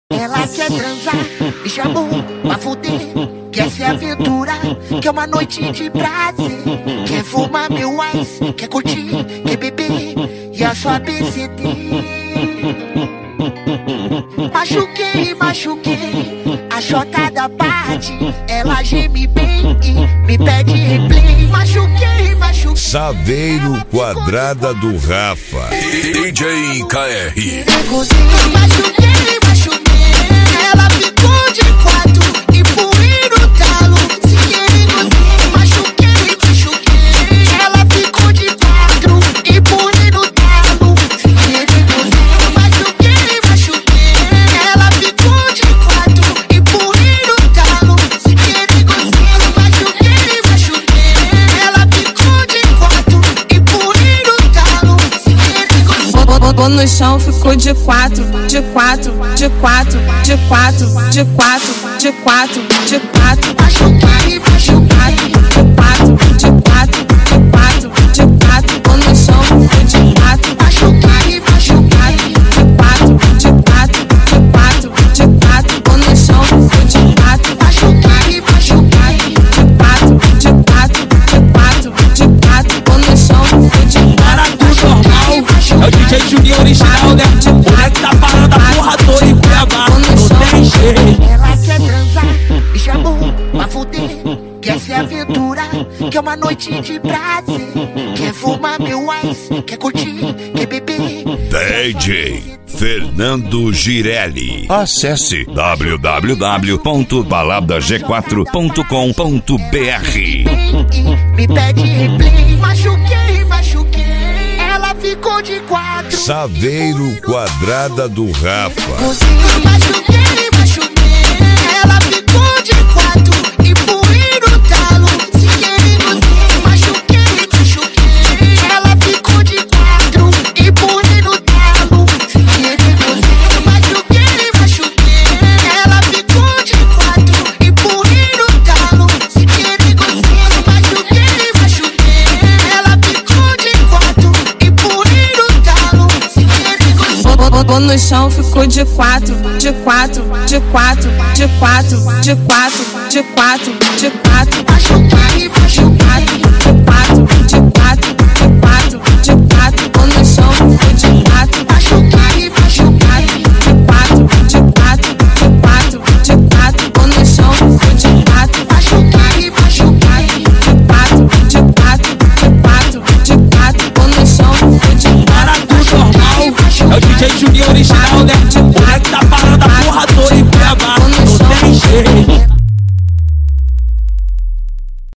Ela quer transar, me chamou pra fuder. Quer se aventurar, quer uma noite de prazer. Quer fumar meu ice, quer curtir, quer beber e a sua BCT. Machuquei, a chota da parte. Ela geme bem e me pede replay. Machuquei. Saveiro Quadrada do Rafa. DJ KR. Machuquei. Ela ficou de quatro e fui no talo. Se querendo, machuquei. Ela ficou de quatro e fui no talo. Se querendo, machuquei. Ela ficou de quatro e fui no talo. Se querendo, machuquei. Ela ficou de quatro e fui no talo. Se querendo, botou no chão, ficou de quatro. machuquei. Botou no chão, ficou de quatro. Machuquei. Botou no chão, ficou de quatro. Machuquei. Botou no chão, ficou de Para tudo normal, é o DJ Juninho original, né? O moleque tá parando a porra toda em Cuiabá, não tem jeito. Ela quer transar, me chamou pra fuder. Quer se aventurar, quer uma noite de prazer. Quer fumar meu ice, quer curtir, quer beber. DJ Fernando Girelli. Acesse www.baladag4.com.br. Me pede replay. Machuquei. Ela ficou de quatro. Saveiro Quadrada do Rafa. Machuquei. Ela ficou de quatro e fui no talo. Se querendo, machuquei. Ela ficou de quatro e fui no talo. Se querendo, machuquei. Ela ficou de quatro e fui no talo. Se querendo, machuquei. Ela ficou de quatro e fui no talo. Se querendo, botou no chão, ficou de quatro. machuquei. Botou no chão, ficou de quatro. Machuquei. Botou no chão, ficou de quatro. Machuquei. Botou no chão, ficou de Para tudo normal, é o DJ Juninho original, né? O moleque tá parando a porra toda em Cuiabá, não tem jeito.